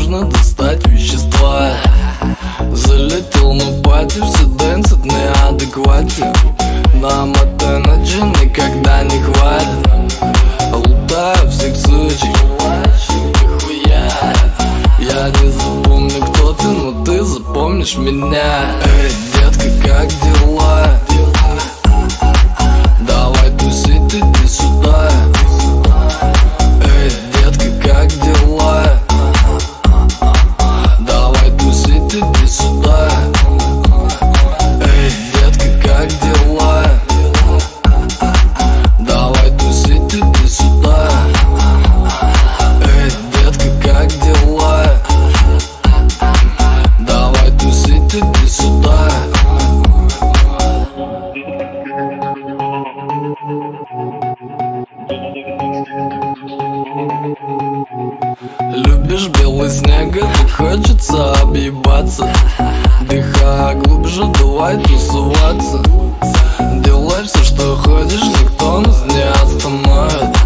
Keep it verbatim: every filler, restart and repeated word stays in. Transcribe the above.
нужно достать вещества. Залетел на пати, все дэнсят в неадеквате. Нам от энерджи никогда не хватит. Лутаю всех сучек, нихуя. Я не запомню, кто ты, но ты запомнишь меня. Эй, детка, как дела? Давай тусить, иди сюда. Эй, детка, как дела? Давай тусить, иди сюда. Эй, детка, как дела? Давай тусить, иди сюда. Эй, детка, как дела? Давай тусить, иди сюда. Любишь белый снег, так хочется объебаться. Дыхай глубже, давай тусоваться. Делай все, что хочешь, никто нас не остановит.